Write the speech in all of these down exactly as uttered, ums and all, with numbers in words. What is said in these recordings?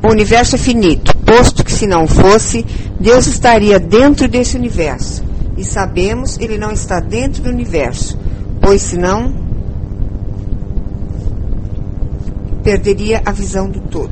o universo é finito, posto que se não fosse, Deus estaria dentro desse universo. E sabemos ele não está dentro do universo, pois senão perderia a visão do todo.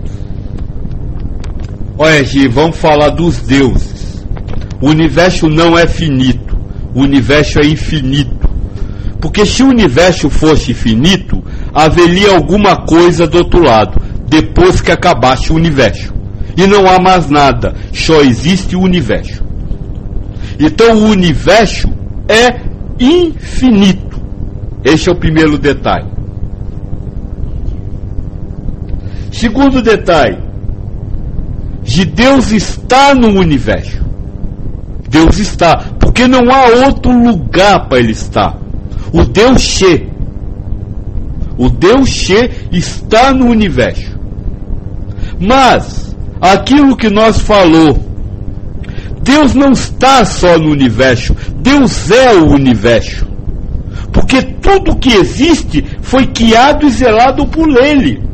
Olha, Gi, vamos falar dos deuses. O universo não é finito, o universo é infinito. Porque se o universo fosse finito, haveria alguma coisa do outro lado, depois que acabasse o universo. E não há mais nada, só existe o universo. Então o universo é infinito. Esse é o primeiro detalhe. Segundo detalhe, de Deus está no universo. Deus está, porque não há outro lugar para ele estar. O Deus Che, o Deus Che está no universo. Mas aquilo que nós falou, Deus não está só no universo, Deus é o universo. Porque tudo que existe foi criado e zelado por Ele.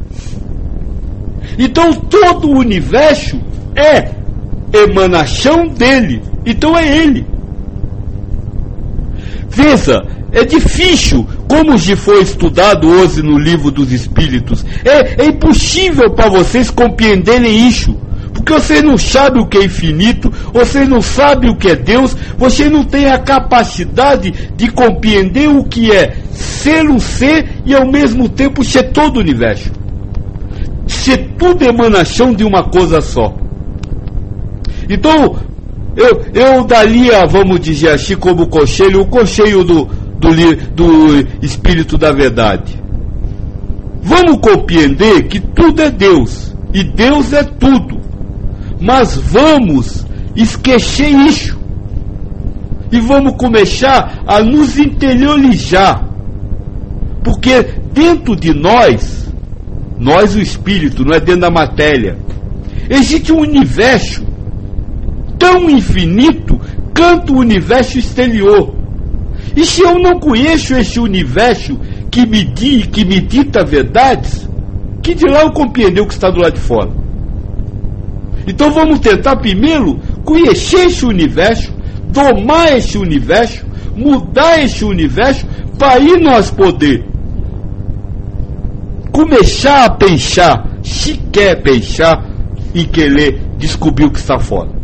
Então todo o universo é emanação dele. Então é Ele. Veja, é difícil, como já foi estudado hoje no livro dos Espíritos, é, é impossível para vocês compreenderem isso. Porque vocês não sabem o que é infinito, vocês não sabem o que é Deus, vocês não têm a capacidade de compreender o que é ser um ser e ao mesmo tempo ser todo o universo. Ser tudo emanação de uma coisa só. Então, eu, eu daria, vamos dizer assim, como conselho, o conselho do, do, do Espírito da Verdade. Vamos compreender que tudo é Deus, e Deus é tudo. Mas vamos esquecer isso. E vamos começar a nos interiorizar. Porque dentro de nós, nós o espírito, não é dentro da matéria, existe um universo tão infinito quanto o universo exterior. E se eu não conheço esse universo que me, di, que me dita verdades, que de lá eu compreender o que está do lado de fora? Então vamos tentar primeiro conhecer esse universo, domar esse universo, mudar esse universo, para aí nós poder começar a pensar, se quer pensar, e querer descobrir o que está fora.